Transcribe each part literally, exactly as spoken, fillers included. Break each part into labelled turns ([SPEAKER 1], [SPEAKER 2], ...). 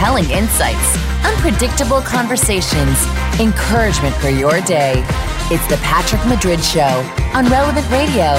[SPEAKER 1] compelling insights, unpredictable conversations, encouragement for your day. It's the Patrick Madrid Show on Relevant Radio.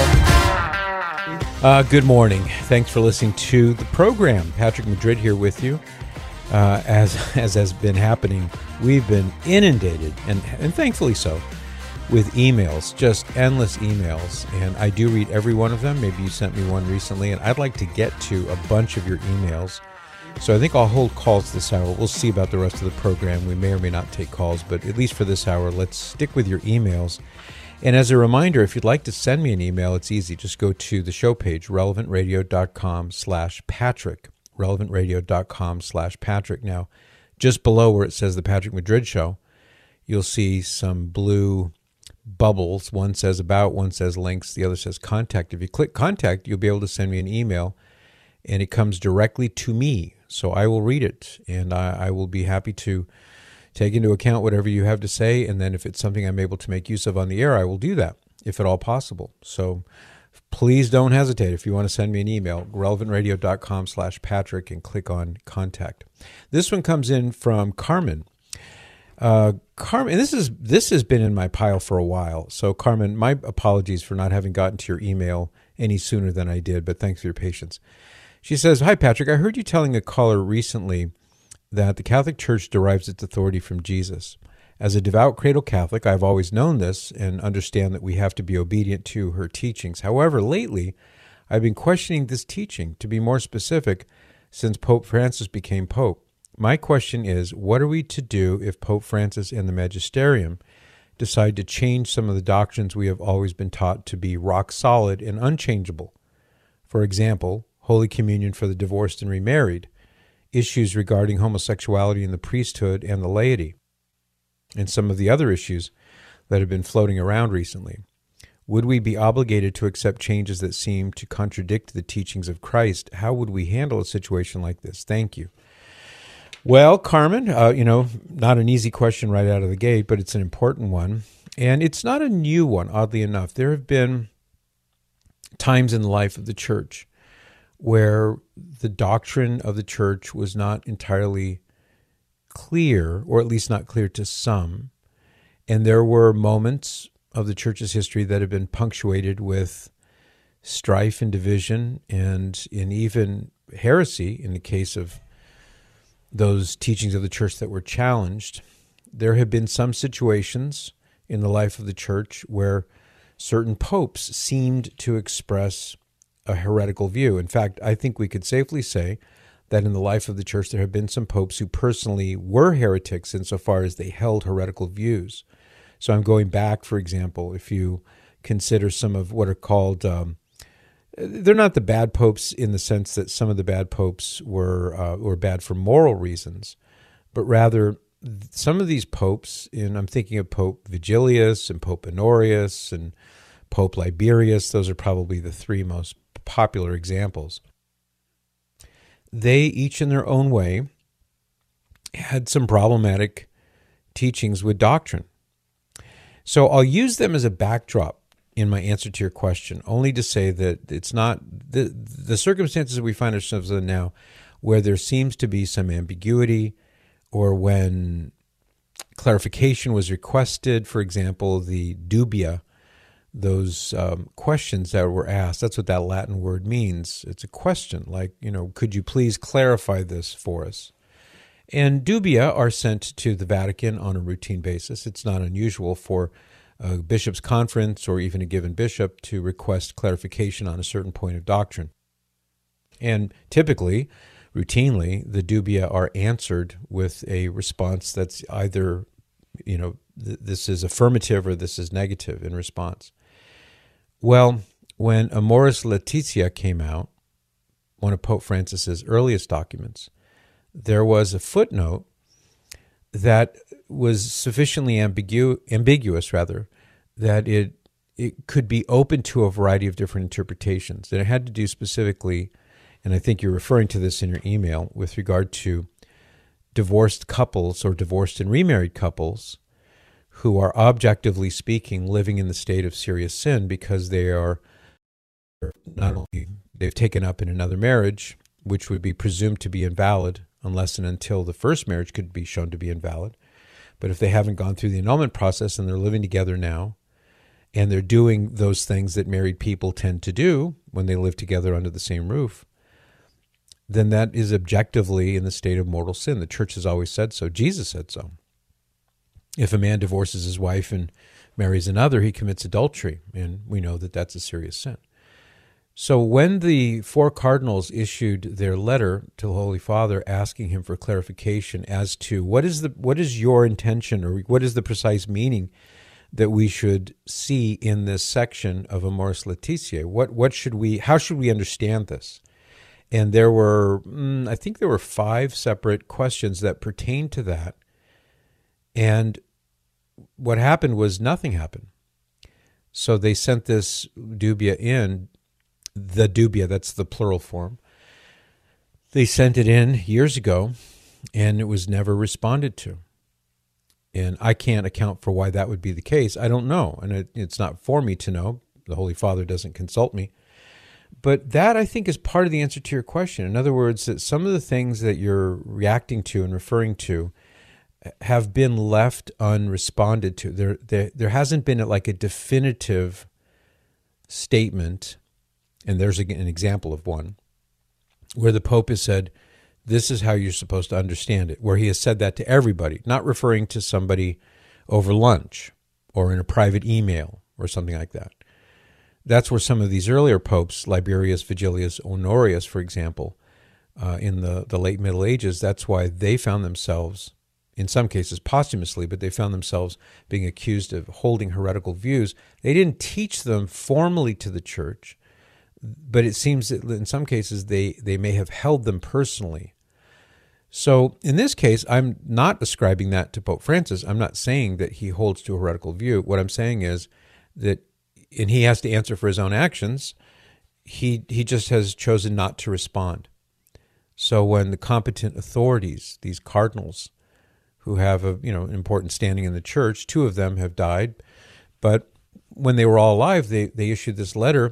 [SPEAKER 2] Uh, good morning. Thanks for listening to the program. Patrick Madrid here with you. Uh, as as has been happening, we've been inundated, and, and thankfully so, with emails, just endless emails. And I do read every one of them. Maybe you sent me one recently, and I'd like to get to a bunch of your emails. So I think I'll hold calls this hour. We'll see about the rest of the program. We may or may not take calls, but at least for this hour, let's stick with your emails. And as a reminder, if you'd like to send me an email, it's easy. Just go to the show page, relevantradio.com slash Patrick, relevantradio.com slash Patrick. Now, just below where it says the Patrick Madrid Show, you'll see some blue bubbles. One says about, one says links, the other says contact. If you click contact, you'll be able to send me an email, and it comes directly to me. So I will read it, and I, I will be happy to take into account whatever you have to say, and then if it's something I'm able to make use of on the air, I will do that, if at all possible. So please don't hesitate if you want to send me an email, relevantradio.com slash Patrick, and click on contact. This one comes in from Carmen. Uh, Carmen, this is this has been in my pile for a while. So Carmen, my apologies for not having gotten to your email any sooner than I did, but thanks for your patience. She says, "Hi Patrick, I heard you telling a caller recently that the Catholic Church derives its authority from Jesus. As a devout cradle Catholic, I've always known this and understand that we have to be obedient to her teachings. However, lately, I've been questioning this teaching. To be more specific, since Pope Francis became Pope. My question is, what are we to do if Pope Francis and the Magisterium decide to change some of the doctrines we have always been taught to be rock solid and unchangeable? For example, Holy Communion for the divorced and remarried, issues regarding homosexuality in the priesthood and the laity, and some of the other issues that have been floating around recently. Would we be obligated to accept changes that seem to contradict the teachings of Christ? How would we handle a situation like this? Thank you." Well, Carmen, uh, you know, not an easy question right out of the gate, but it's an important one. And it's not a new one, oddly enough. There have been times in the life of the church where the doctrine of the church was not entirely clear, or at least not clear to some. And there were moments of the church's history that have been punctuated with strife and division, and in even heresy in the case of those teachings of the church that were challenged. There have been some situations in the life of the church where certain popes seemed to express a heretical view. In fact, I think we could safely say that in the life of the church there have been some popes who personally were heretics insofar as they held heretical views. So I'm going back, for example, if you consider some of what are called, um, they're not the bad popes in the sense that some of the bad popes were uh, were bad for moral reasons, but rather some of these popes, and I'm thinking of Pope Vigilius and Pope Honorius and Pope Liberius, those are probably the three most popular examples. They, each in their own way, had some problematic teachings with doctrine. So I'll use them as a backdrop in my answer to your question, only to say that it's not the the circumstances that we find ourselves in now, where there seems to be some ambiguity, or when clarification was requested. For example, the dubia, those um, questions that were asked, that's what that Latin word means. It's a question, like, you know, could you please clarify this for us? And dubia are sent to the Vatican on a routine basis. It's not unusual for a bishop's conference or even a given bishop to request clarification on a certain point of doctrine. And typically, routinely, the dubia are answered with a response that's either, you know, th- this is affirmative or this is negative in response. Well, when Amoris Laetitia came out, one of Pope Francis's earliest documents, there was a footnote that was sufficiently ambigu- ambiguous, rather, that it it could be open to a variety of different interpretations. And it had to do specifically, and I think you're referring to this in your email, with regard to divorced couples or divorced and remarried couples who are, objectively speaking, living in the state of serious sin because they are not only, they've taken up in another marriage, which would be presumed to be invalid unless and until the first marriage could be shown to be invalid. But if they haven't gone through the annulment process and they're living together now, and they're doing those things that married people tend to do when they live together under the same roof, then that is objectively in the state of mortal sin. The church has always said so. Jesus said so. If a man divorces his wife and marries another, he commits adultery, and we know that that's a serious sin. So when the four cardinals issued their letter to the Holy Father asking him for clarification as to what is the what is your intention, or what is the precise meaning that we should see in this section of Amoris Laetitia, what what should we how should we understand this? And there were, mm, I think there were five separate questions that pertained to that. And what happened was nothing happened. So they sent this dubia in, the dubia, that's the plural form. They sent it in years ago, and it was never responded to. And I can't account for why that would be the case. I don't know, and it, it's not for me to know. The Holy Father doesn't consult me. But that, I think, is part of the answer to your question. In other words, that some of the things that you're reacting to and referring to have been left unresponded to. There, there, there hasn't been like a definitive statement, and there's an example of one, where the Pope has said, this is how you're supposed to understand it, where he has said that to everybody, not referring to somebody over lunch or in a private email or something like that. That's where some of these earlier popes, Liberius, Vigilius, Honorius, for example, uh, in the, the late Middle Ages, that's why they found themselves, in some cases posthumously, but they found themselves being accused of holding heretical views. They didn't teach them formally to the church, but it seems that in some cases they, they may have held them personally. So in this case, I'm not ascribing that to Pope Francis. I'm not saying that he holds to a heretical view. What I'm saying is that, and he has to answer for his own actions, he he just has chosen not to respond. So when the competent authorities, these cardinals, who have a you know an important standing in the church, two of them have died, but when they were all alive, they, they issued this letter,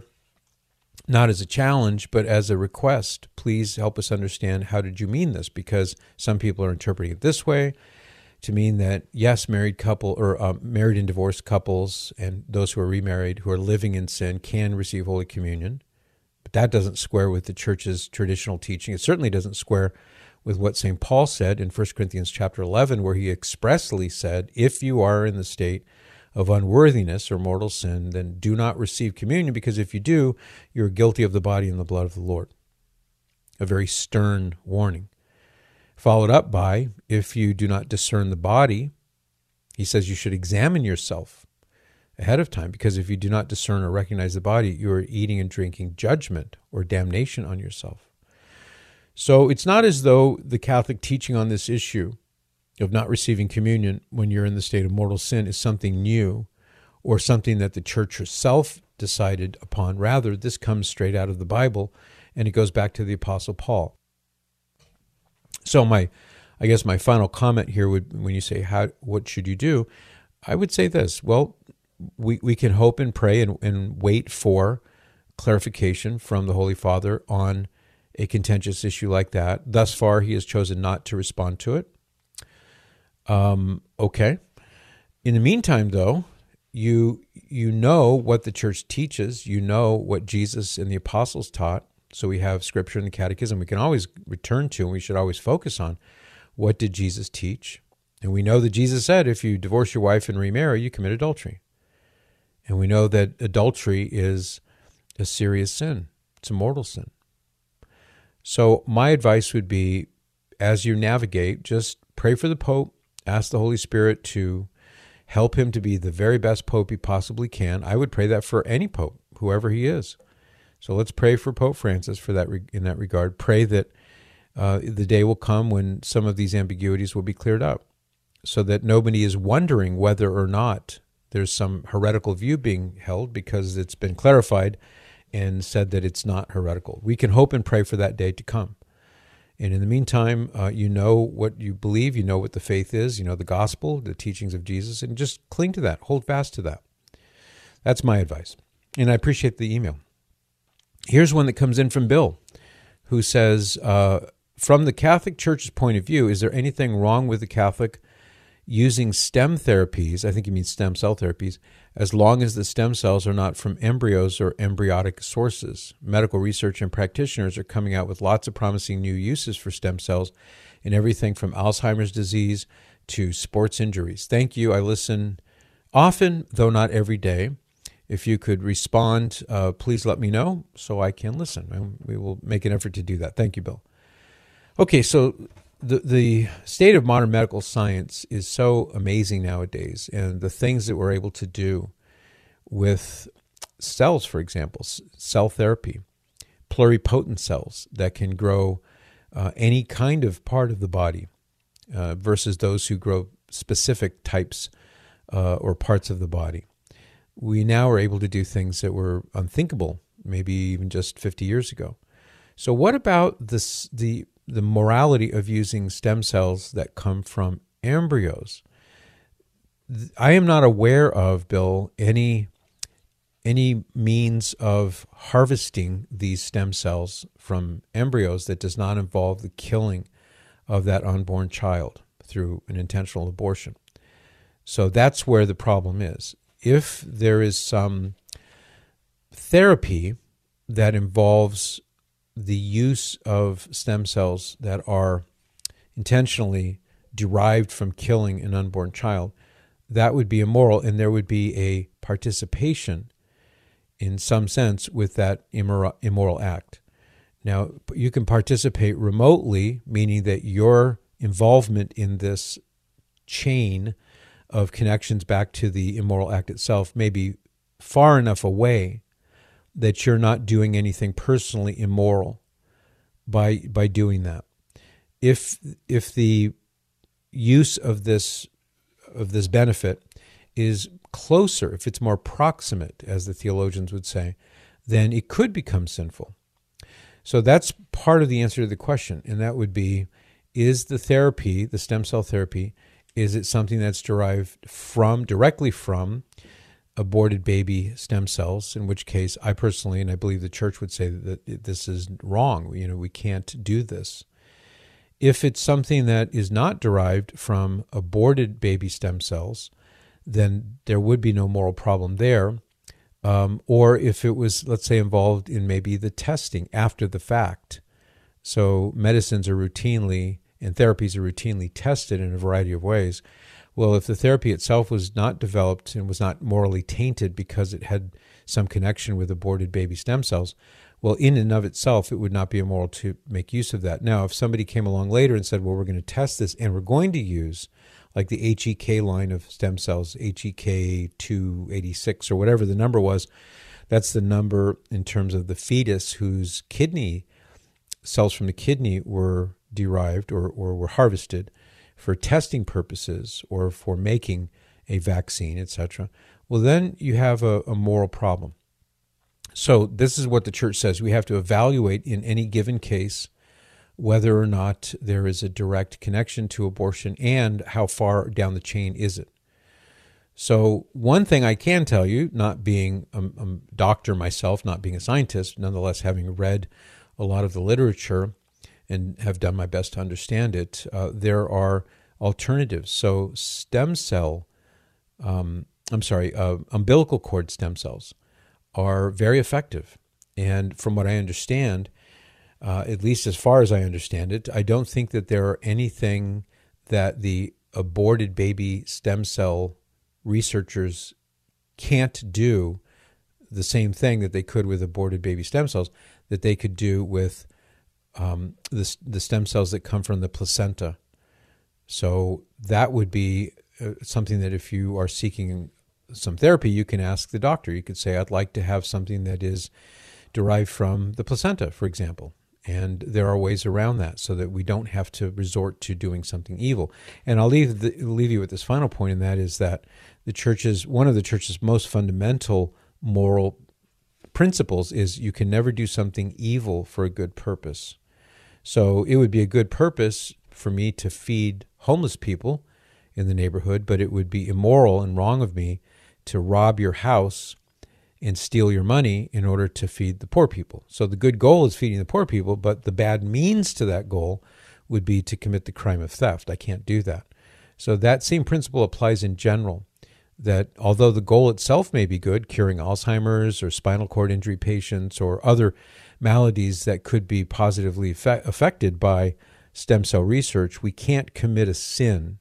[SPEAKER 2] not as a challenge, but as a request. Please help us understand, how did you mean this? Because some people are interpreting it this way, to mean that, yes, married couple or uh, married and divorced couples and those who are remarried, who are living in sin, can receive Holy Communion. But that doesn't square with the church's traditional teaching. It certainly doesn't square with what Saint Paul said in First Corinthians chapter eleven, where he expressly said, if you are in the state of unworthiness or mortal sin, then do not receive communion, because if you do, you're guilty of the body and the blood of the Lord. A very stern warning. Followed up by, if you do not discern the body, he says you should examine yourself ahead of time, because if you do not discern or recognize the body, you are eating and drinking judgment or damnation on yourself. So it's not as though the Catholic teaching on this issue of not receiving communion when you're in the state of mortal sin is something new or something that the church herself decided upon. Rather, this comes straight out of the Bible, and it goes back to the Apostle Paul. So my, I guess my final comment here would, when you say, how, what should you do? I would say this, well, we, we can hope and pray and, and wait for clarification from the Holy Father on a contentious issue like that. Thus far, he has chosen not to respond to it. Um, okay. In the meantime, though, you you know what the church teaches. You know what Jesus and the apostles taught. So we have Scripture and the Catechism we can always return to, and we should always focus on what did Jesus teach. And we know that Jesus said, if you divorce your wife and remarry, you commit adultery. And we know that adultery is a serious sin. It's a mortal sin. So my advice would be, as you navigate, just pray for the Pope, ask the Holy Spirit to help him to be the very best Pope he possibly can. I would pray that for any Pope, whoever he is. So let's pray for Pope Francis for that in that regard. Pray that uh, the day will come when some of these ambiguities will be cleared up, so that nobody is wondering whether or not there's some heretical view being held, because it's been clarified and said that it's not heretical. We can hope and pray for that day to come. And in the meantime, uh, you know what you believe, you know what the faith is, you know the gospel, the teachings of Jesus, and just cling to that, hold fast to that. That's my advice. And I appreciate the email. Here's one that comes in from Bill, who says, uh, from the Catholic Church's point of view, is there anything wrong with the Catholic using stem therapies, I think you mean stem cell therapies, as long as the stem cells are not from embryos or embryonic sources? Medical research and practitioners are coming out with lots of promising new uses for stem cells in everything from Alzheimer's disease to sports injuries. Thank you. I listen often, though not every day. If you could respond, uh, please let me know so I can listen. And we will make an effort to do that. Thank you, Bill. Okay, so the the state of modern medical science is so amazing nowadays, and the things that we're able to do with cells, for example, cell therapy, pluripotent cells that can grow uh, any kind of part of the body uh, versus those who grow specific types uh, or parts of the body. We now are able to do things that were unthinkable, maybe even just fifty years ago. So what about this, the the morality of using stem cells that come from embryos? I am not aware of, Bill, any any means of harvesting these stem cells from embryos that does not involve the killing of that unborn child through an intentional abortion. So that's where the problem is. If there is some therapy that involves the use of stem cells that are intentionally derived from killing an unborn child, that would be immoral, and there would be a participation in some sense with that immoral, immoral act. Now, you can participate remotely, meaning that your involvement in this chain of connections back to the immoral act itself may be far enough away that you're not doing anything personally immoral by by doing that. If if the use of this of this benefit is closer, if it's more proximate, as the theologians would say, then it could become sinful. So that's part of the answer to the question, and that would be, is the therapy, the stem cell therapy, is it something that's derived from, directly from, aborted baby stem cells, in which case I personally, and I believe the church would say that this is wrong. You know, we can't do this. If it's something that is not derived from aborted baby stem cells, then there would be no moral problem there. Um, or if it was, let's say, involved in maybe the testing after the fact. So medicines are routinely, and therapies are routinely tested in a variety of ways. Well, if the therapy itself was not developed and was not morally tainted because it had some connection with aborted baby stem cells, well, in and of itself, it would not be immoral to make use of that. Now, if somebody came along later and said, well, we're going to test this and we're going to use like the H E K line of stem cells, H E K two eighty-six or whatever the number was, that's the number in terms of the fetus whose kidney, cells from the kidney were derived or, or were harvested for testing purposes or for making a vaccine, et cetera, well, then you have a, a moral problem. So this is what the church says. We have to evaluate in any given case whether or not there is a direct connection to abortion and how far down the chain is it. So one thing I can tell you, not being a, a doctor myself, not being a scientist, nonetheless having read a lot of the literature and have done my best to understand it, uh, there are alternatives. So stem cell, um, I'm sorry, uh, umbilical cord stem cells are very effective. And from what I understand, uh, at least as far as I understand it, I don't think that there are anything that the aborted baby stem cell researchers can't do the same thing that they could with aborted baby stem cells, that they could do with Um, the, the stem cells that come from the placenta. So that would be uh, something that if you are seeking some therapy, you can ask the doctor. You could say, I'd like to have something that is derived from the placenta, for example. And there are ways around that so that we don't have to resort to doing something evil. And I'll leave, the, leave you with this final point, and that is that the church's, one of the church's most fundamental moral principles is you can never do something evil for a good purpose. So it would be a good purpose for me to feed homeless people in the neighborhood, but it would be immoral and wrong of me to rob your house and steal your money in order to feed the poor people. So the good goal is feeding the poor people, but the bad means to that goal would be to commit the crime of theft. I can't do that. So that same principle applies in general, that although the goal itself may be good, curing Alzheimer's or spinal cord injury patients or other maladies that could be positively effect- affected by stem cell research, we can't commit a sin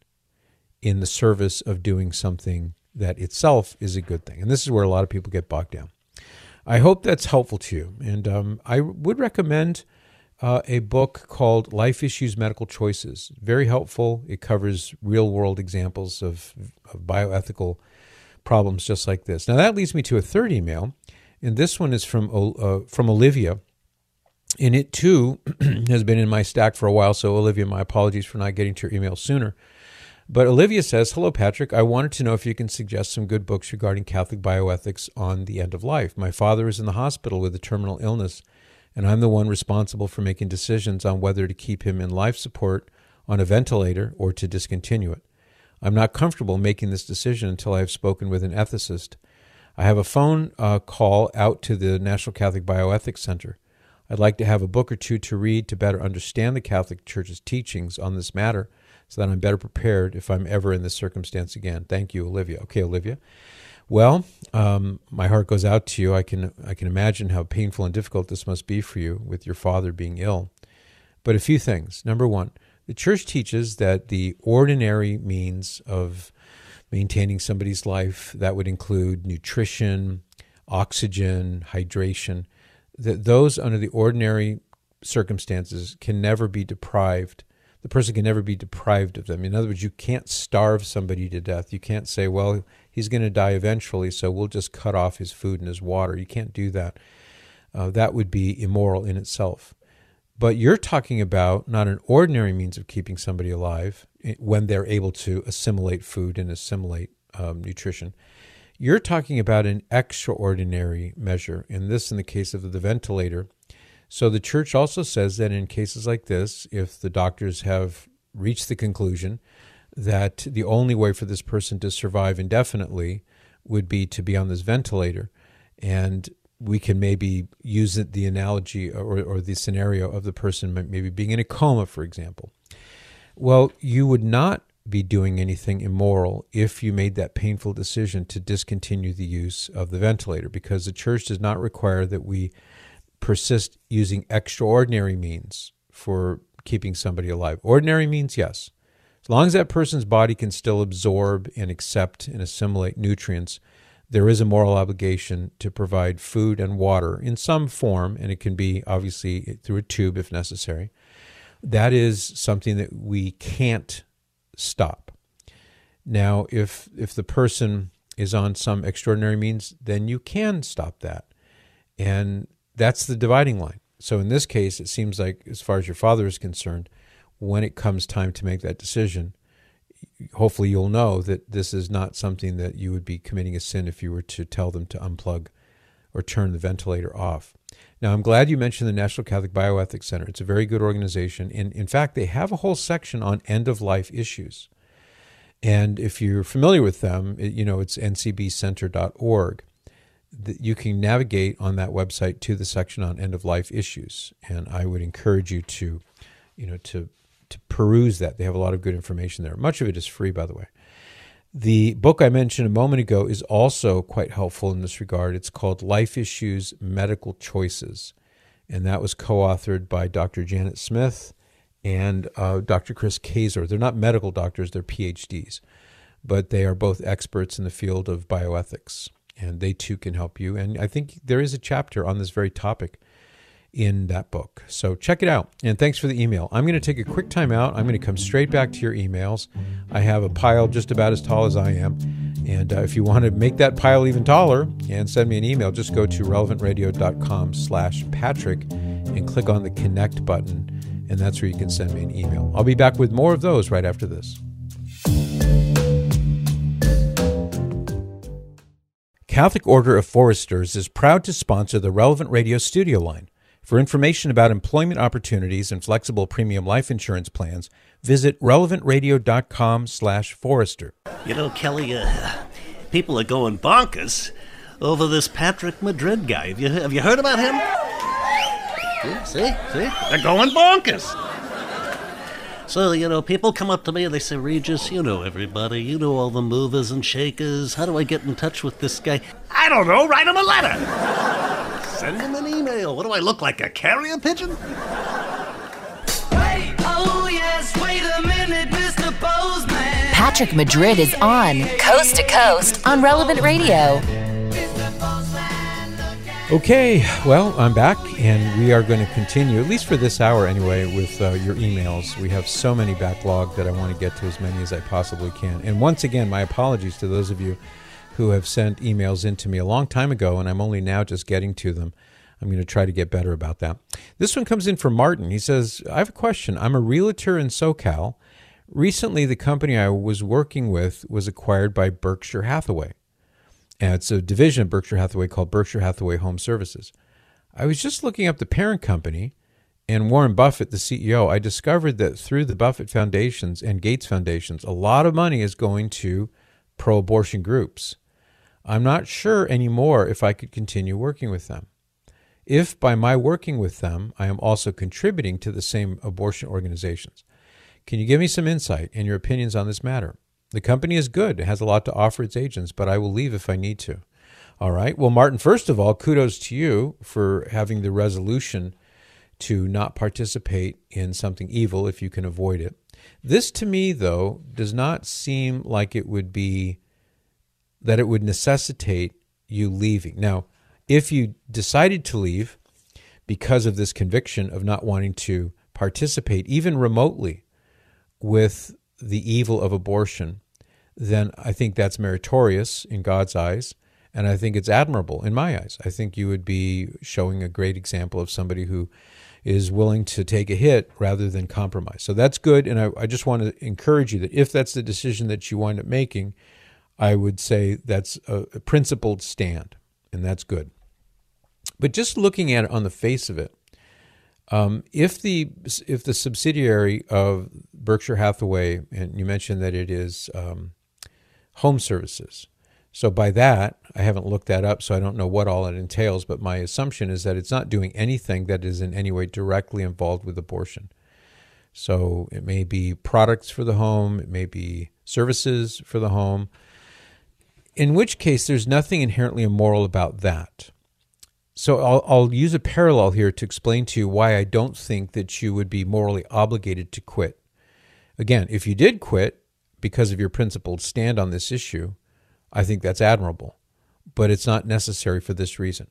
[SPEAKER 2] in the service of doing something that itself is a good thing. And this is where a lot of people get bogged down. I hope that's helpful to you. And um, I would recommend uh, a book called Life Issues, Medical Choices. Very helpful. It covers real-world examples of, of bioethical problems just like this. Now, that leads me to a third email. And this one is from uh, from Olivia. And it, too, has been in my stack for a while. So, Olivia, my apologies for not getting to your email sooner. But Olivia says, hello, Patrick. I wanted to know if you can suggest some good books regarding Catholic bioethics on the end of life. My father is in the hospital with a terminal illness, and I'm the one responsible for making decisions on whether to keep him in life support on a ventilator or to discontinue it. I'm not comfortable making this decision until I have spoken with an ethicist. I have a phone uh, call out to the National Catholic Bioethics Center. I'd like to have a book or two to read to better understand the Catholic Church's teachings on this matter, so that I'm better prepared if I'm ever in this circumstance again. Thank you, Olivia. Okay, Olivia. Well, um, my heart goes out to you. I can I can imagine how painful and difficult this must be for you with your father being ill. But a few things. Number one, the Church teaches that the ordinary means of maintaining somebody's life, that would include nutrition, oxygen, hydration, that those under the ordinary circumstances can never be deprived. The person can never be deprived of them. In other words, you can't starve somebody to death. You can't say, well, he's going to die eventually, so we'll just cut off his food and his water. You can't do that. Uh, that would be immoral in itself. But you're talking about not an ordinary means of keeping somebody alive when they're able to assimilate food and assimilate um, nutrition. You're talking about an extraordinary measure, and this in the case of the ventilator. So the Church also says that in cases like this, if the doctors have reached the conclusion that the only way for this person to survive indefinitely would be to be on this ventilator, and we can maybe use it, the analogy or, or the scenario of the person maybe being in a coma, for example. Well, you would not be doing anything immoral if you made that painful decision to discontinue the use of the ventilator, because the Church does not require that we persist using extraordinary means for keeping somebody alive. Ordinary means, yes. As long as that person's body can still absorb and accept and assimilate nutrients, there is a moral obligation to provide food and water in some form, and it can be obviously through a tube if necessary. That is something that we can't stop. Now, if if the person is on some extraordinary means, then you can stop that. And that's the dividing line. So in this case, it seems like, as far as your father is concerned, when it comes time to make that decision, hopefully you'll know that this is not something that you would be committing a sin if you were to tell them to unplug or turn the ventilator off. Now, I'm glad you mentioned the National Catholic Bioethics Center. It's a very good organization. And in fact, they have a whole section on end-of-life issues. And if you're familiar with them, it, you know, it's n c b center dot org. You can navigate on that website to the section on end-of-life issues. And I would encourage you to, you know, to to peruse that. They have a lot of good information there. Much of it is free, by the way. The book I mentioned a moment ago is also quite helpful in this regard. It's called Life Issues, Medical Choices. And that was co-authored by Doctor Janet Smith and uh, Doctor Chris Kazer. They're not medical doctors, they're P H Ds. But they are both experts in the field of bioethics. And they too can help you. And I think there is a chapter on this very topic in that book. So check it out. And thanks for the email. I'm going to take a quick time out. I'm going to come straight back to your emails. I have a pile just about as tall as I am. And uh, if you want to make that pile even taller and send me an email, just go to relevant radio dot com slash Patrick and click on the connect button. And that's where you can send me an email. I'll be back with more of those right after this. Catholic Order of Foresters is proud to sponsor the Relevant Radio studio line. For information about employment opportunities and flexible premium life insurance plans, visit relevant radio dot com slash forester.
[SPEAKER 3] You know, Kelly, uh, people are going bonkers over this Patrick Madrid guy. Have you, have you heard about him? Yeah, see? See? They're going bonkers. So, you know, people come up to me and they say, Regis, you know everybody. You know all the movers and shakers. How do I get in touch with this guy? I don't know. Write him a letter. Send him an email. What do I look like, a carrier pigeon?
[SPEAKER 4] Wait, oh yes, wait a minute, Mister Bozeman.
[SPEAKER 1] Patrick Madrid is on Coast to Coast on Relevant Radio.
[SPEAKER 2] Okay, well, I'm back, and we are going to continue, at least for this hour anyway, with uh, your emails. We have so many backlog that I want to get to as many as I possibly can. And once again, my apologies to those of you who have sent emails in to me a long time ago, and I'm only now just getting to them. I'm going to try to get better about that. This one comes in from Martin. He says, I have a question. I'm a realtor in SoCal. Recently, the company I was working with was acquired by Berkshire Hathaway. And it's a division of Berkshire Hathaway called Berkshire Hathaway Home Services. I was just looking up the parent company, and Warren Buffett, the C E O, I discovered that through the Buffett Foundations and Gates Foundations, a lot of money is going to pro-abortion groups. I'm not sure anymore if I could continue working with them. If by my working with them, I am also contributing to the same abortion organizations. Can you give me some insight and your opinions on this matter? The company is good. It has a lot to offer its agents, but I will leave if I need to. All right. Well, Martin, first of all, kudos to you for having the resolution to not participate in something evil if you can avoid it. This, to me, though, does not seem like it would be, that it would necessitate you leaving. Now, if you decided to leave because of this conviction of not wanting to participate, even remotely, with the evil of abortion, then I think that's meritorious in God's eyes, and I think it's admirable in my eyes. I think you would be showing a great example of somebody who is willing to take a hit rather than compromise. So that's good, and I, I just want to encourage you that if that's the decision that you wind up making, I would say that's a, a principled stand, and that's good. But just looking at it on the face of it, Um, if the if the subsidiary of Berkshire Hathaway, and you mentioned that it is um, home services, so by that, I haven't looked that up, so I don't know what all it entails, but my assumption is that it's not doing anything that is in any way directly involved with abortion. So it may be products for the home, it may be services for the home, in which case there's nothing inherently immoral about that. So I'll, I'll use a parallel here to explain to you why I don't think that you would be morally obligated to quit. Again, if you did quit because of your principled stand on this issue, I think that's admirable, but it's not necessary for this reason.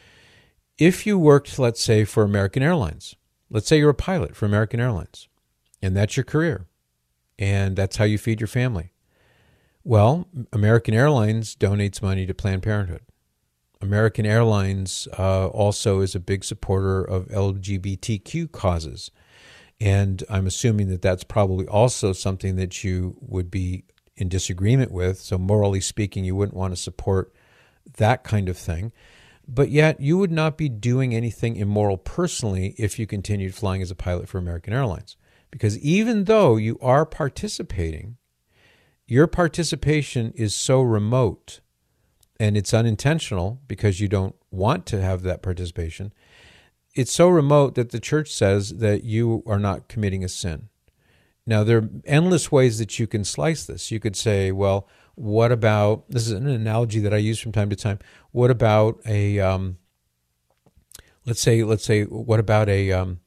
[SPEAKER 2] If you worked, let's say, for American Airlines, let's say you're a pilot for American Airlines, and that's your career, and that's how you feed your family. Well, American Airlines donates money to Planned Parenthood. American Airlines uh, also is a big supporter of L G B T Q causes, and I'm assuming that that's probably also something that you would be in disagreement with, so morally speaking, you wouldn't want to support that kind of thing, but yet you would not be doing anything immoral personally if you continued flying as a pilot for American Airlines, because even though you are participating, your participation is so remote and it's unintentional because you don't want to have that participation. It's so remote that the church says that you are not committing a sin. Now, there are endless ways that you can slice this. You could say, well, what about, this is an analogy that I use from time to time, what about a, um, let's say, let's say, what about a, um,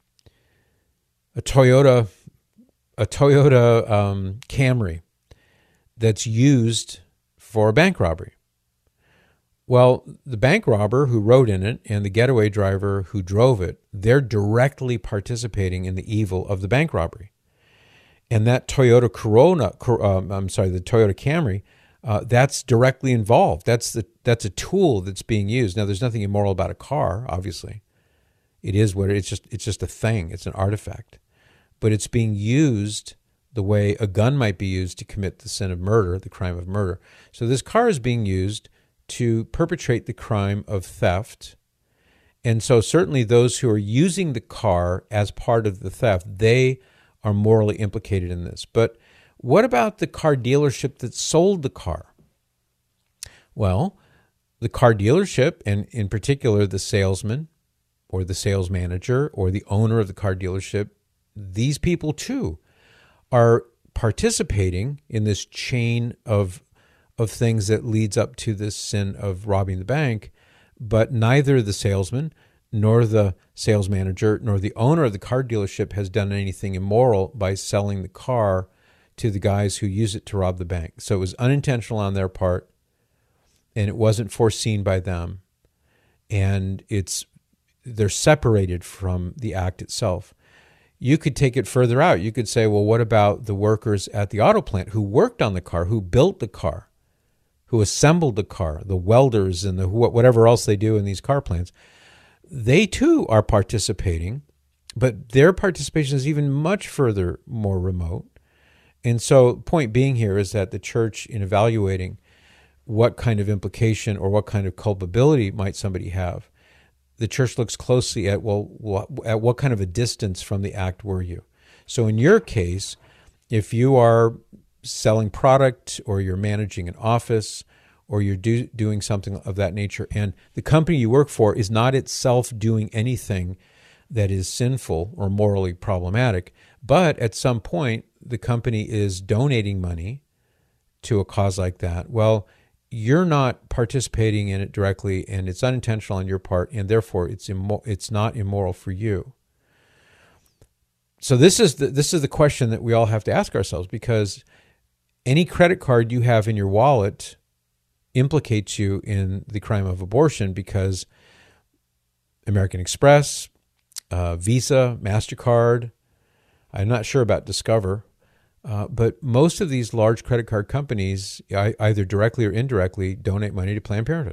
[SPEAKER 2] a Toyota, a Toyota um, Camry that's used for a bank robbery? Well, the bank robber who rode in it and the getaway driver who drove it, they're directly participating in the evil of the bank robbery. And that Toyota Corona, um, I'm sorry, the Toyota Camry, uh, that's directly involved. That's the that's a tool that's being used. Now, there's nothing immoral about a car, obviously. It is what it, it's just it's just a thing. It's an artifact, but it's being used the way a gun might be used to commit the sin of murder, the crime of murder. So this car is being used to perpetrate the crime of theft. And so certainly those who are using the car as part of the theft, they are morally implicated in this. But what about the car dealership that sold the car? Well, the car dealership, and in particular the salesman or the sales manager or the owner of the car dealership, these people too are participating in this chain of of things that leads up to this sin of robbing the bank. But neither the salesman nor the sales manager nor the owner of the car dealership has done anything immoral by selling the car to the guys who use it to rob the bank. So it was unintentional on their part, and it wasn't foreseen by them. And it's they're separated from the act itself. You could take it further out. You could say, well, what about the workers at the auto plant who worked on the car, who built the car, who assembled the car, the welders and the whatever else they do in these car plants? They too are participating, but their participation is even much further more remote. And so point being here is that the church, in evaluating what kind of implication or what kind of culpability might somebody have, the church looks closely at, well, what, at what kind of a distance from the act were you? So in your case, if you are selling product or you're managing an office or you're do, doing something of that nature, and the company you work for is not itself doing anything that is sinful or morally problematic, but at some point the company is donating money to a cause like that, well, you're not participating in it directly, and it's unintentional on your part, and therefore it's immo- it's not immoral for you. So this is the, this is the question that we all have to ask ourselves, because any credit card you have in your wallet implicates you in the crime of abortion, because American Express, uh, Visa, MasterCard, I'm not sure about Discover, uh, but most of these large credit card companies, either directly or indirectly, donate money to Planned Parenthood.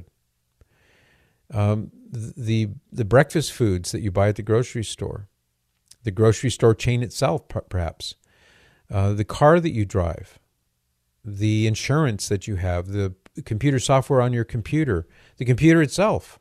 [SPEAKER 2] Um, the the breakfast foods that you buy at the grocery store, the grocery store chain itself, perhaps, uh, the car that you drive, the insurance that you have, the computer software on your computer, the computer itself.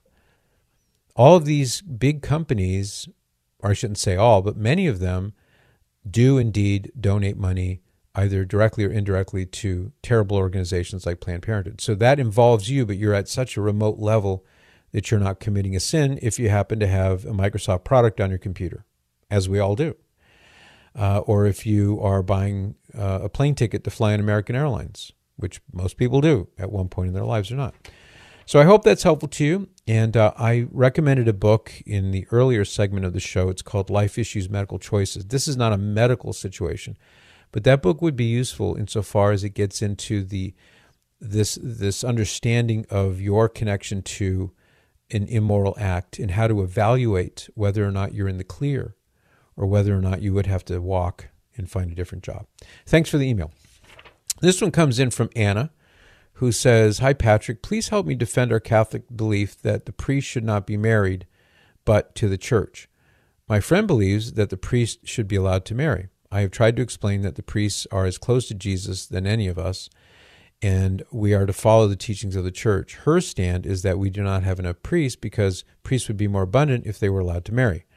[SPEAKER 2] All of these big companies, or I shouldn't say all, but many of them do indeed donate money either directly or indirectly to terrible organizations like Planned Parenthood. So that involves you, but you're at such a remote level that you're not committing a sin if you happen to have a Microsoft product on your computer, as we all do. Uh, or if you are buying uh, a plane ticket to fly on American Airlines, which most people do at one point in their lives or not. So I hope that's helpful to you. And uh, I recommended a book in the earlier segment of the show. It's called Life Issues, Medical Choices. This is not a medical situation, but that book would be useful insofar as it gets into the this this understanding of your connection to an immoral act and how to evaluate whether or not you're in the clear or whether or not you would have to walk and find a different job. Thanks for the email. This one comes in from Anna, who says, "Hi, Patrick. Please help me defend our Catholic belief that the priest should not be married, but to the church. My friend believes that the priest should be allowed to marry. I have tried to explain that the priests are as close to Jesus than any of us, and we are to follow the teachings of the church. Her stand is that we do not have enough priests because priests would be more abundant if they were allowed to marry."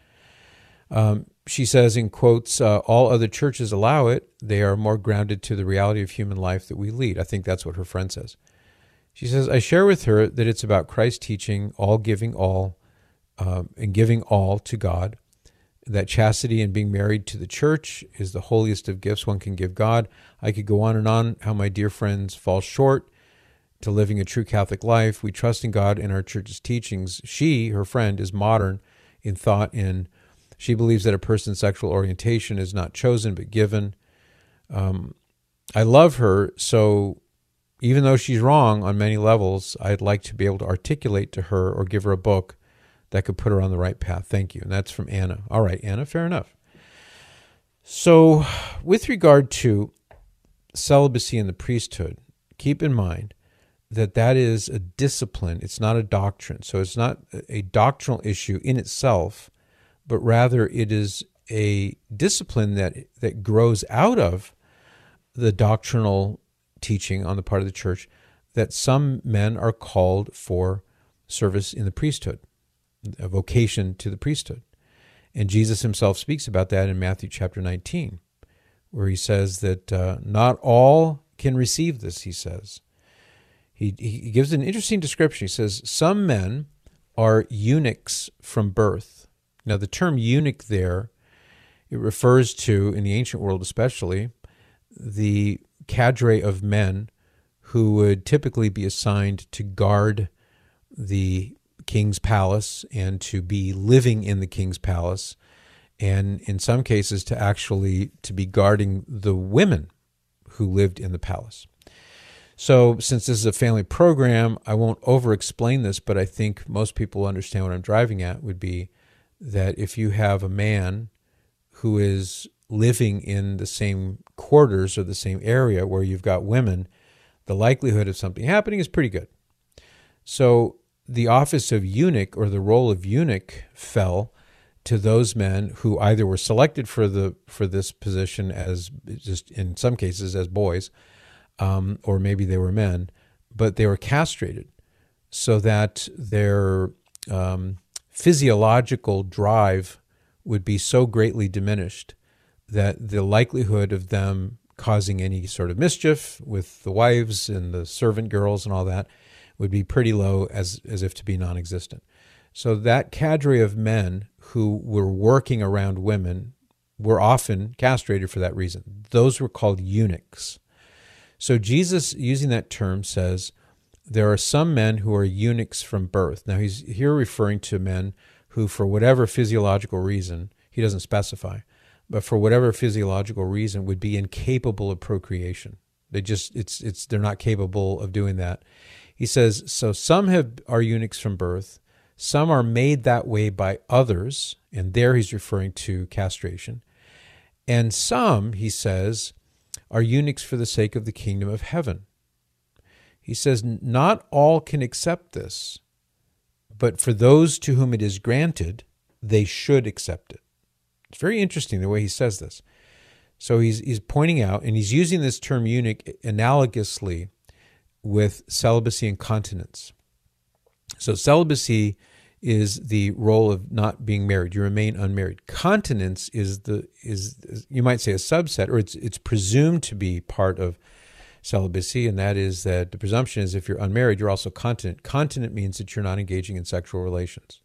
[SPEAKER 2] Um, she says, in quotes, uh, all other churches allow it. They are more grounded to the reality of human life that we lead. I think that's what her friend says. She says, I share with her that it's about Christ's teaching, all giving all, um, and giving all to God, that chastity and being married to the church is the holiest of gifts one can give God. I could go on and on how my dear friends fall short to living a true Catholic life. We trust in God and our church's teachings. She, her friend, is modern in thought, and she believes that a person's sexual orientation is not chosen but given. Um, I love her, so even though she's wrong on many levels, I'd like to be able to articulate to her or give her a book that could put her on the right path. Thank you. And that's from Anna. All right, Anna, fair enough. So with regard to celibacy in the priesthood, keep in mind that that is a discipline. It's not a doctrine. So it's not a doctrinal issue in itself, but rather it is a discipline that that grows out of the doctrinal teaching on the part of the church that some men are called for service in the priesthood, a vocation to the priesthood. And Jesus himself speaks about that in Matthew chapter nineteen, where he says that uh, not all can receive this, he says. He, he gives an interesting description. He says, some men are eunuchs from birth. Now, the term eunuch there, it refers to, in the ancient world especially, the cadre of men who would typically be assigned to guard the king's palace and to be living in the king's palace, and in some cases to actually to be guarding the women who lived in the palace. So since this is a family program, I won't over-explain this, but I think most people understand what I'm driving at, would be that if you have a man who is living in the same quarters or the same area where you've got women, the likelihood of something happening is pretty good. So the office of eunuch, or the role of eunuch, fell to those men who either were selected for the for this position as, just in some cases, as boys, um, or maybe they were men, but they were castrated so that their um, physiological drive would be so greatly diminished that the likelihood of them causing any sort of mischief with the wives and the servant girls and all that would be pretty low, as as if to be non-existent. So that cadre of men who were working around women were often castrated for that reason. Those were called eunuchs. So Jesus, using that term, says there are some men who are eunuchs from birth. Now he's here referring to men who, for whatever physiological reason, he doesn't specify, but for whatever physiological reason would be incapable of procreation. They just, it's, it's, they're not capable of doing that. He says, so some have are eunuchs from birth, some are made that way by others, and there he's referring to castration. And some, he says, are eunuchs for the sake of the kingdom of heaven. He says, not all can accept this, but for those to whom it is granted, they should accept it. It's very interesting the way he says this. So he's he's pointing out, and he's using this term eunuch analogously with celibacy and continence. So celibacy is the role of not being married. You remain unmarried. Continence is the is you might say a subset, or it's it's presumed to be part of celibacy, and that is that the presumption is if you're unmarried, you're also continent. Continent means that you're not engaging in sexual relations.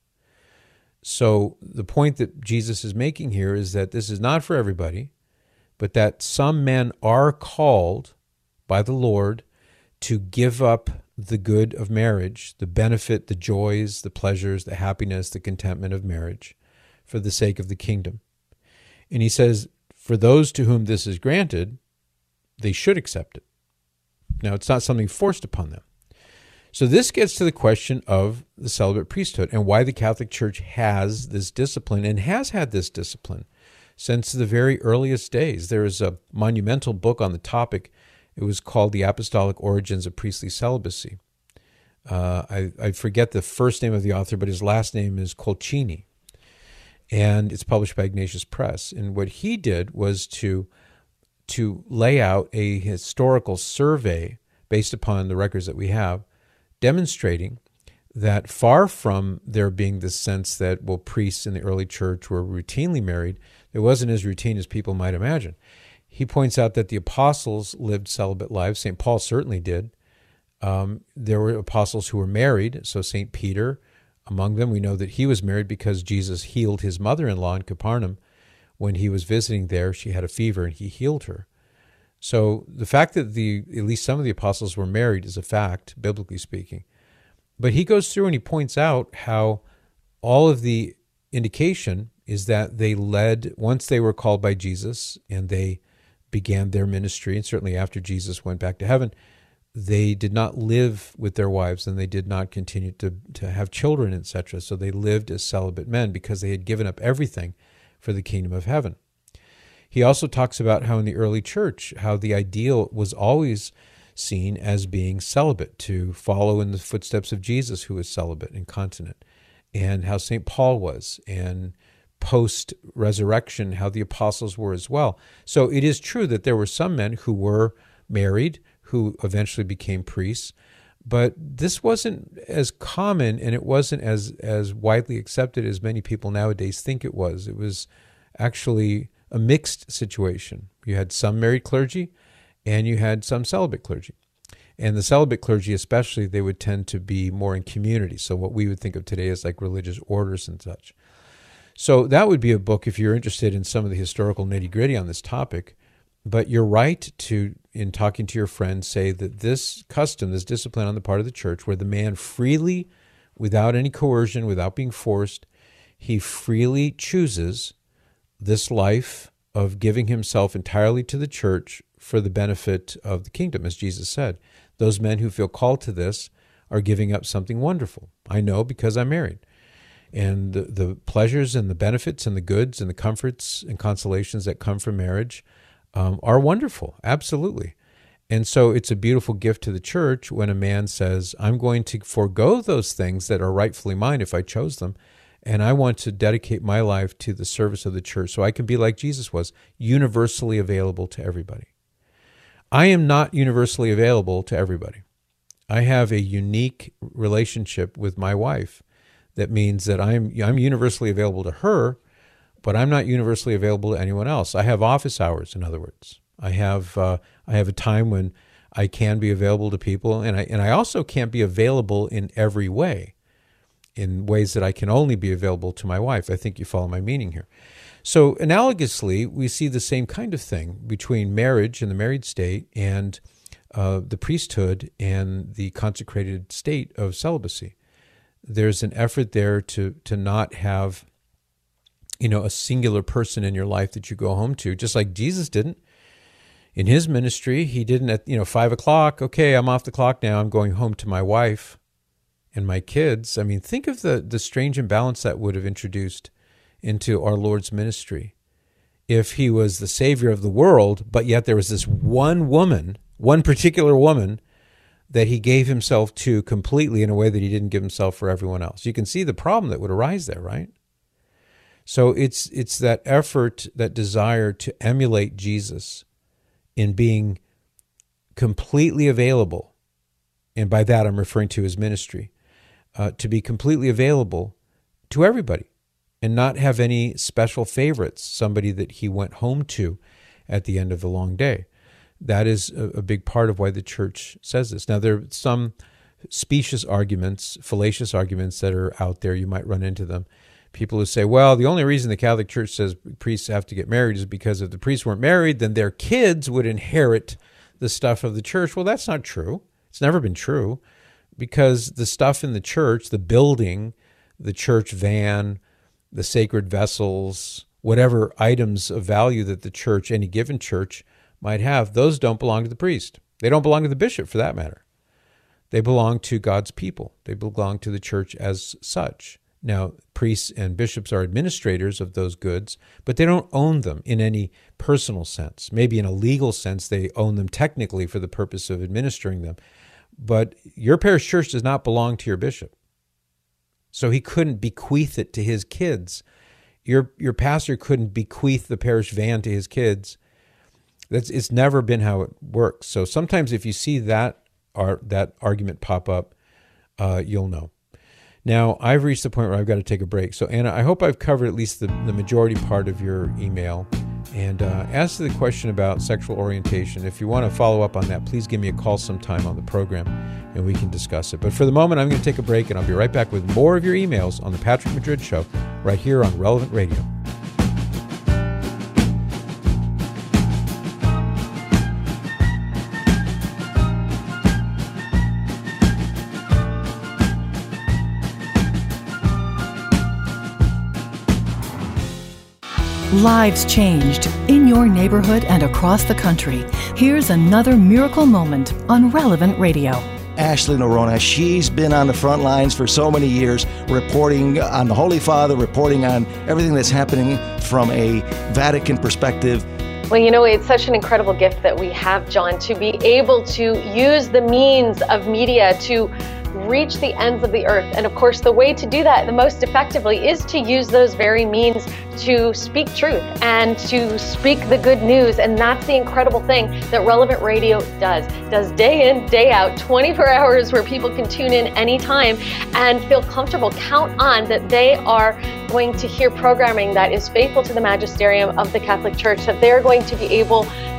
[SPEAKER 2] So the point that Jesus is making here is that this is not for everybody, but that some men are called by the Lord to give up the good of marriage, the benefit, the joys, the pleasures, the happiness, the contentment of marriage for the sake of the kingdom. And he says, for those to whom this is granted, they should accept it. Now, it's not something forced upon them. So this gets to the question of the celibate priesthood and why the Catholic Church has this discipline and has had this discipline since the very earliest days. There is a monumental book on the topic. It was called The Apostolic Origins of Priestly Celibacy. Uh, I, I forget the first name of the author, but his last name is Colcini. And it's published by Ignatius Press. And what he did was to, to lay out a historical survey based upon the records that we have, demonstrating that far from there being this sense that, well, priests in the early church were routinely married, it wasn't as routine as people might imagine. He points out that the apostles lived celibate lives. Saint Paul certainly did. Um, there were apostles who were married. So Saint Peter, among them, we know that he was married because Jesus healed his mother-in-law in Capernaum. When he was visiting there, she had a fever and he healed her. So the fact that the at least some of the apostles were married is a fact, biblically speaking. But he goes through and he points out how all of the indication is that they led, once they were called by Jesus and they began their ministry, and certainly after Jesus went back to heaven, they did not live with their wives and they did not continue to, to have children, et cetera. So they lived as celibate men because they had given up everything for the kingdom of heaven. He also talks about how in the early church, how the ideal was always seen as being celibate, to follow in the footsteps of Jesus, who was celibate and continent, and how Saint Paul was, and post-resurrection, how the apostles were as well. So it is true that there were some men who were married, who eventually became priests, but this wasn't as common, and it wasn't as, as widely accepted as many people nowadays think it was. It was actually a mixed situation. You had some married clergy, and you had some celibate clergy. And the celibate clergy especially, they would tend to be more in community. So what we would think of today as like religious orders and such. So that would be a book if you're interested in some of the historical nitty-gritty on this topic. But you're right to, in talking to your friends, say that this custom, this discipline on the part of the church, where the man freely, without any coercion, without being forced, he freely chooses this life of giving himself entirely to the church for the benefit of the kingdom, as Jesus said. Those men who feel called to this are giving up something wonderful. I know because I'm married. And the, the pleasures and the benefits and the goods and the comforts and consolations that come from marriage um, are wonderful, absolutely. And so it's a beautiful gift to the church when a man says, I'm going to forego those things that are rightfully mine if I chose them, and I want to dedicate my life to the service of the church so I can be like Jesus was, universally available to everybody. I am not universally available to everybody. I have a unique relationship with my wife that means that I'm I'm universally available to her, but I'm not universally available to anyone else. I have office hours, in other words. I have uh, I have a time when I can be available to people, and I and I also can't be available in every way, in ways that I can only be available to my wife. I think you follow my meaning here. So analogously, we see the same kind of thing between marriage and the married state and uh, the priesthood and the consecrated state of celibacy. There's an effort there to to not have, you know, a singular person in your life that you go home to, just like Jesus didn't. In his ministry, he didn't at, you know, five o'clock, okay, I'm off the clock now, I'm going home to my wife and my kids. I mean, think of the, the strange imbalance that would have introduced into our Lord's ministry if he was the Savior of the world, but yet there was this one woman, one particular woman, that he gave himself to completely in a way that he didn't give himself for everyone else. You can see the problem that would arise there, right? So it's it's that effort, that desire to emulate Jesus in being completely available, and by that I'm referring to his ministry, uh, to be completely available to everybody and not have any special favorites, somebody that he went home to at the end of the long day. That is a, a big part of why the church says this. Now, there are some specious arguments, fallacious arguments that are out there. You might run into them. People who say, well, the only reason the Catholic Church says priests have to get married is because if the priests weren't married, then their kids would inherit the stuff of the church. Well, that's not true. It's never been true, because the stuff in the church, the building, the church van, the sacred vessels, whatever items of value that the church, any given church, might have, those don't belong to the priest. They don't belong to the bishop, for that matter. They belong to God's people. They belong to the church as such. Now, priests and bishops are administrators of those goods, but they don't own them in any personal sense. Maybe in a legal sense, they own them technically for the purpose of administering them. But your parish church does not belong to your bishop. So he couldn't bequeath it to his kids. Your your pastor couldn't bequeath the parish van to his kids. That's it's never been how it works. So sometimes if you see that ar- that argument pop up, uh, you'll know. Now, I've reached the point where I've got to take a break. So, Anna, I hope I've covered at least the, the majority part of your email. And uh, as to the question about sexual orientation, if you want to follow up on that, please give me a call sometime on the program and we can discuss it. But for the moment, I'm going to take a break and I'll be right back with more of your emails on the Patrick Madrid Show right here on Relevant Radio.
[SPEAKER 5] Lives changed in your neighborhood and across the country. Here's another miracle moment on Relevant Radio.
[SPEAKER 6] Ashley Norona, she's been on the front lines for so many years, reporting on the Holy Father, reporting on everything that's happening from a Vatican perspective.
[SPEAKER 7] Well, you know, it's such an incredible gift that we have, John, to be able to use the means of media to reach the ends of the earth. And of course, the way to do that the most effectively is to use those very means to speak truth and to speak the good news. And that's the incredible thing that Relevant Radio does. Does day in, day out, twenty-four hours where people can tune in anytime and feel comfortable. Count on that they are going to hear programming that is faithful to the magisterium of the Catholic Church, that they're going to be able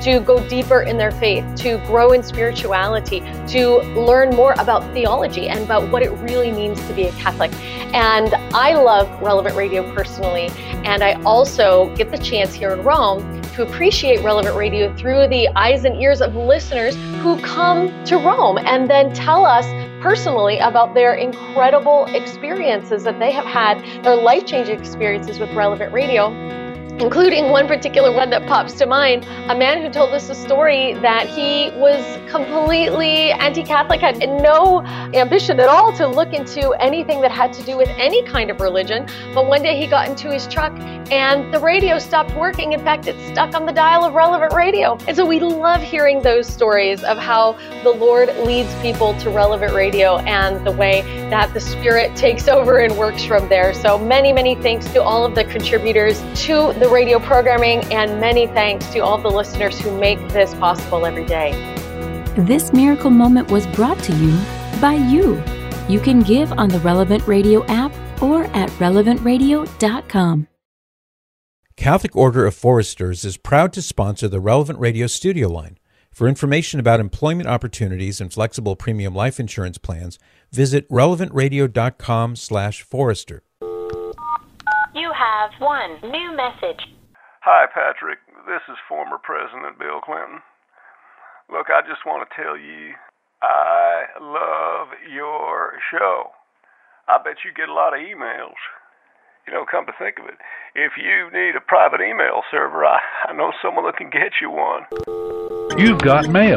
[SPEAKER 7] to go deeper in their faith, to grow in spirituality, to learn more about theology and about what it really means to be a Catholic. And I love Relevant Radio personally, and I also get the chance here in Rome to appreciate Relevant Radio through the eyes and ears of listeners who come to Rome and then tell us personally about their incredible experiences that they have had, their life-changing experiences with Relevant Radio, including one particular one that pops to mind, a man who told us a story that he was completely anti-Catholic, had no ambition at all to look into anything that had to do with any kind of religion. But one day he got into his truck and the radio stopped working. In fact, it's stuck on the dial of Relevant Radio. And so we love hearing those stories of how the Lord leads people to Relevant Radio and the way that the Spirit takes over and works from there. So many, many thanks to all of the contributors to the radio programming, and many thanks to all the listeners who make this possible every day.
[SPEAKER 8] This miracle moment was brought to you by you. You can give on the Relevant Radio app or at relevant radio dot com.
[SPEAKER 2] Catholic Order of Foresters is proud to sponsor the Relevant Radio studio line. For information about employment opportunities and flexible premium life insurance plans, visit relevant radio dot com slash forester.
[SPEAKER 9] You have one new message.
[SPEAKER 10] Hi, Patrick. This is former President Bill Clinton. Look, I just want to tell you, I love your show. I bet you get a lot of emails. You know, come to think of it, if you need a private email server, I, I know someone that can get you one.
[SPEAKER 11] You've got mail.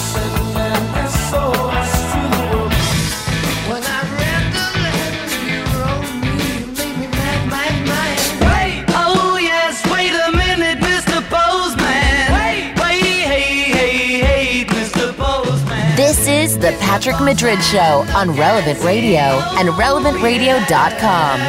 [SPEAKER 1] This is the Patrick Madrid Show on Relevant Radio and relevant radio dot com.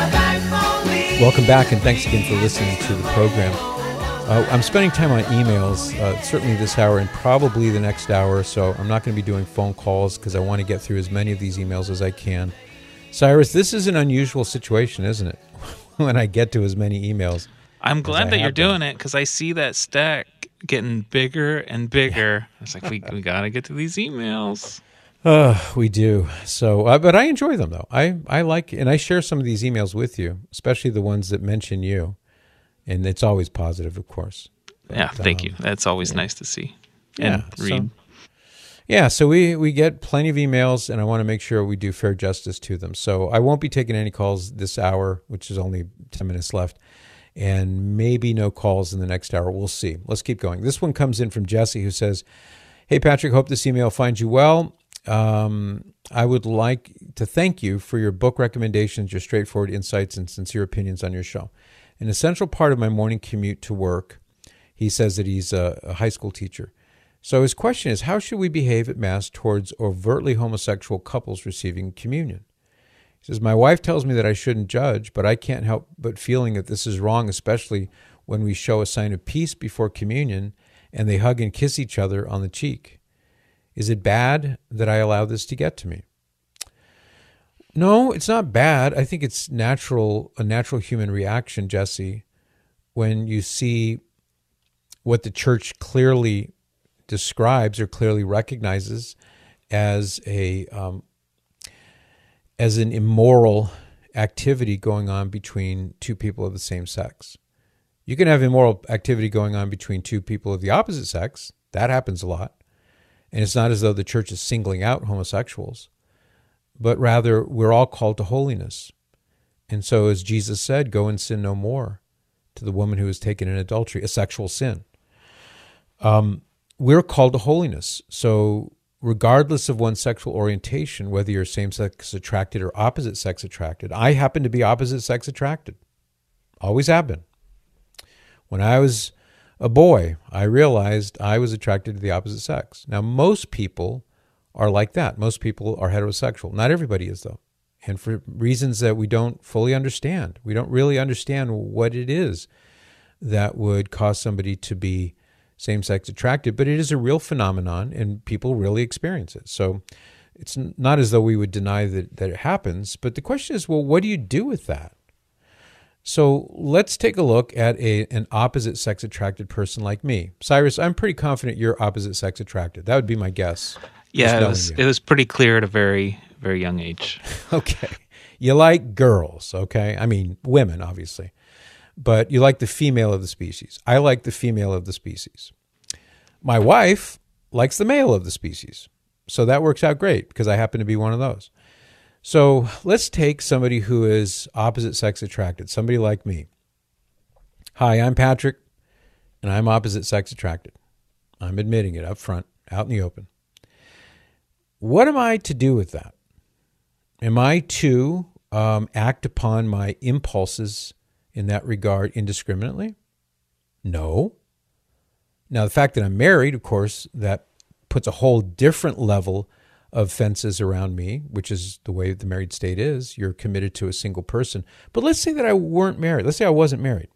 [SPEAKER 2] Welcome back, and thanks again for listening to the program. Uh, I'm spending time on emails, uh, certainly this hour and probably the next hour, so I'm not going to be doing phone calls because I want to get through as many of these emails as I can. Cyrus, this is an unusual situation, isn't it? When I get to as many emails.
[SPEAKER 12] I'm glad that you're doing it because I see that stack getting bigger and bigger. It's like, we, we got to get to these emails.
[SPEAKER 2] Uh, we do. So, uh, but I enjoy them though. I, I like, and I share some of these emails with you, especially the ones that mention you. And it's always positive, of course. But,
[SPEAKER 12] yeah, thank um, you. That's always yeah. nice to see and
[SPEAKER 2] yeah,
[SPEAKER 12] read.
[SPEAKER 2] So, yeah, so we, we get plenty of emails, and I want to make sure we do fair justice to them. So I won't be taking any calls this hour, which is only ten minutes left, and maybe no calls in the next hour. We'll see. Let's keep going. This one comes in from Jesse, who says, "Hey, Patrick, hope this email finds you well. Um, I would like to thank you for your book recommendations, your straightforward insights, and sincere opinions on your show. An essential part of my morning commute to work," he says that he's a, a high school teacher. So his question is, how should we behave at Mass towards overtly homosexual couples receiving communion? He says, my wife tells me that I shouldn't judge, but I can't help but feeling that this is wrong, especially when we show a sign of peace before communion and they hug and kiss each other on the cheek. Is it bad that I allow this to get to me? No, it's not bad. I think it's natural, a natural human reaction, Jesse, when you see what the church clearly describes or clearly recognizes as a um, as an immoral activity going on between two people of the same sex. You can have immoral activity going on between two people of the opposite sex. That happens a lot. And it's not as though the church is singling out homosexuals, but rather we're all called to holiness. And so as Jesus said, go and sin no more to the woman who was taken in adultery, a sexual sin. Um, we're called to holiness. So regardless of one's sexual orientation, whether you're same-sex attracted or opposite-sex attracted, I happen to be opposite-sex attracted. Always have been. When I was a boy, I realized I was attracted to the opposite sex. Now, most people are like that. Most people are heterosexual. Not everybody is, though. And for reasons that we don't fully understand. We don't really understand what it is that would cause somebody to be same-sex attracted, but it is a real phenomenon, and people really experience it. So it's not as though we would deny that, that it happens, but the question is, well, what do you do with that? So let's take a look at a an opposite sex attracted person like me. Cyrus, I'm pretty confident you're opposite sex attracted. That would be my guess.
[SPEAKER 12] Yeah, it was, it was pretty clear at a very, very young age.
[SPEAKER 2] Okay. You like girls, okay? I mean, women, obviously. But you like the female of the species. I like the female of the species. My wife likes the male of the species. So that works out great because I happen to be one of those. So let's take somebody who is opposite sex attracted, somebody like me. Hi, I'm Patrick, and I'm opposite sex attracted. I'm admitting it up front, out in the open. What am I to do with that? Am I to um, act upon my impulses in that regard indiscriminately? No. Now, the fact that I'm married, of course, that puts a whole different level of fences around me, which is the way the married state is. You're committed to a single person. But let's say that I weren't married. Let's say I wasn't married.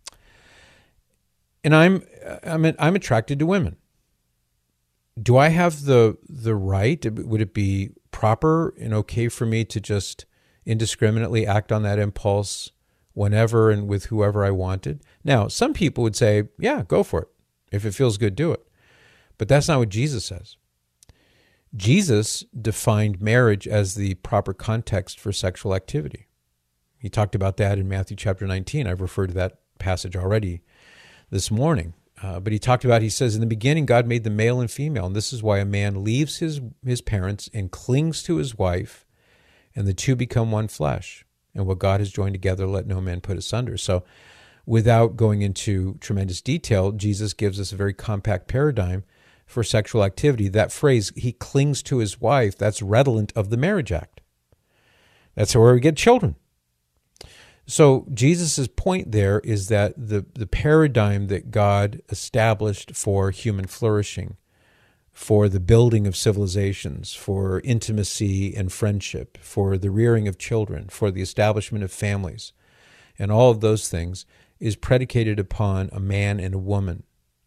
[SPEAKER 2] And I'm I'm I'm attracted to women. Do I have the the right? Would it be proper and okay for me to just indiscriminately act on that impulse whenever and with whoever I wanted? Now, some people would say, yeah, go for it. If it feels good, do it. But that's not what Jesus says. Jesus defined marriage as the proper context for sexual activity. He talked about that in Matthew chapter nineteen. I've referred to that passage already this morning. Uh, but he talked about, he says, in the beginning, God made the male and female. And this is why a man leaves his, his parents and clings to his wife, and the two become one flesh. And what God has joined together, let no man put asunder. So without going into tremendous detail, Jesus gives us a very compact paradigm for sexual activity. That phrase, he clings to his wife, that's redolent of the marriage act. That's where we get children. So Jesus' point there is that the, the paradigm that God established for human flourishing, for the building of civilizations, for intimacy and friendship, for the rearing of children, for the establishment of families, and all of those things is predicated upon a man and a woman.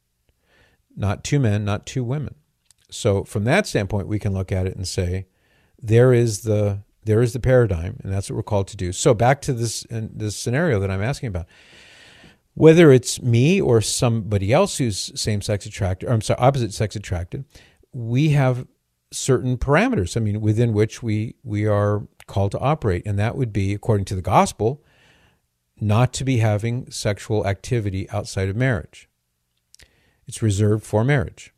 [SPEAKER 2] Not two men, not two women. So from that standpoint, we can look at it and say, there is the there is the paradigm, and that's what we're called to do. So back to this this scenario that I'm asking about. Whether it's me or somebody else who's same-sex attracted, or I'm sorry, opposite-sex attracted, we have certain parameters, I mean, within which we we are called to operate, and that would be, according to the gospel, not to be having sexual activity outside of marriage. It's reserved for marriage.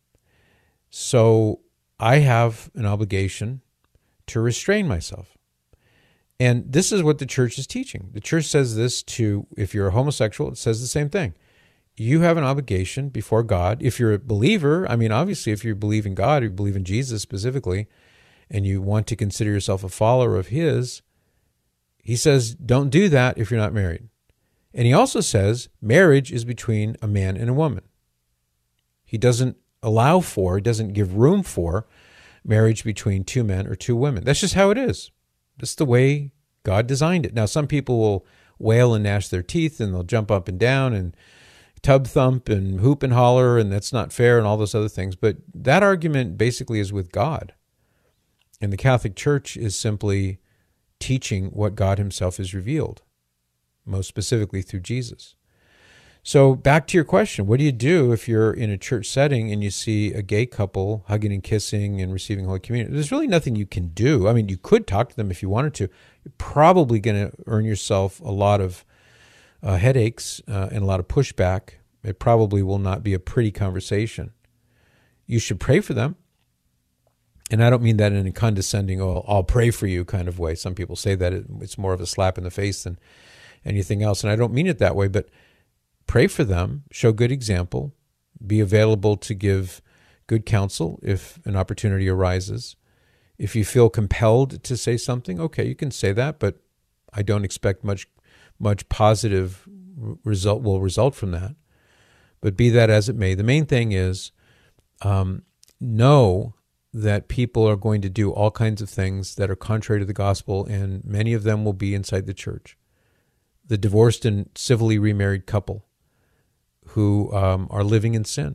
[SPEAKER 2] So I have an obligation to restrain myself. And this is what the church is teaching. The church says this to, if you're a homosexual, it says the same thing. You have an obligation before God. If you're a believer, I mean, obviously, if you believe in God, or you believe in Jesus specifically, and you want to consider yourself a follower of his, he says, don't do that if you're not married. And he also says marriage is between a man and a woman. He doesn't allow for, he doesn't give room for marriage between two men or two women. That's just how it is. That's the way God designed it. Now, some people will wail and gnash their teeth, and they'll jump up and down and tub thump and hoop and holler, and that's not fair and all those other things. But that argument basically is with God. And the Catholic Church is simply teaching what God himself has revealed, most specifically through Jesus. So back to your question, what do you do if you're in a church setting and you see a gay couple hugging and kissing and receiving Holy Communion? There's really nothing you can do. I mean, you could talk to them if you wanted to. You're probably going to earn yourself a lot of uh, headaches uh, and a lot of pushback. It probably will not be a pretty conversation. You should pray for them. And I don't mean that in a condescending, oh, I'll pray for you kind of way. Some people say that it's more of a slap in the face than anything else. And I don't mean it that way, but pray for them, show good example, be available to give good counsel if an opportunity arises. If you feel compelled to say something, okay, you can say that, but I don't expect much much positive result will result from that. But be that as it may, the main thing is um, know that people are going to do all kinds of things that are contrary to the gospel, and many of them will be inside the church. The divorced and civilly remarried couple who um, are living in sin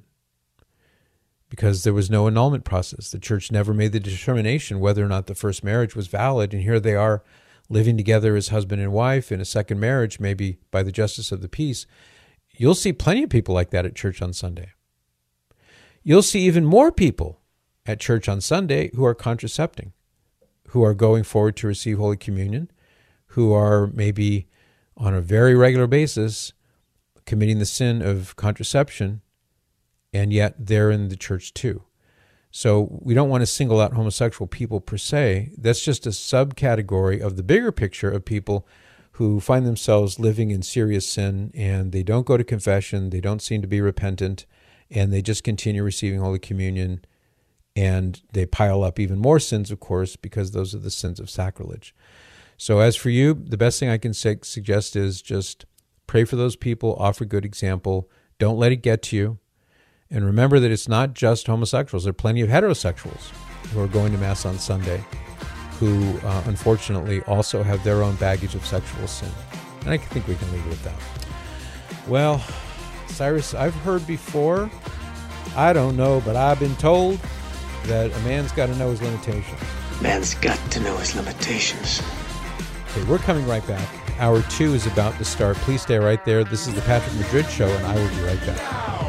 [SPEAKER 2] because there was no annulment process. The church never made the determination whether or not the first marriage was valid, and here they are living together as husband and wife in a second marriage, maybe by the justice of the peace, you'll see plenty of people like that at church on Sunday. You'll see even more people at church on Sunday who are contracepting, who are going forward to receive Holy Communion, who are maybe on a very regular basis committing the sin of contraception, and yet they're in the church too. So we don't want to single out homosexual people per se. That's just a subcategory of the bigger picture of people who find themselves living in serious sin, and they don't go to confession, they don't seem to be repentant, and they just continue receiving Holy Communion, and they pile up even more sins, of course, because those are the sins of sacrilege. So as for you, the best thing I can say, suggest is just pray for those people, offer good example, don't let it get to you, and remember that it's not just homosexuals. There are plenty of heterosexuals who are going to Mass on Sunday who, uh, unfortunately, also have their own baggage of sexual sin. And I think we can leave it at that. Well, Cyrus, I've heard before, I don't know, but I've been told that a man's got to know his limitations.
[SPEAKER 13] Man's got to know his limitations.
[SPEAKER 2] Okay, we're coming right back. Hour two is about to start. Please stay right there. This is the Patrick Madrid Show, and I will be right back.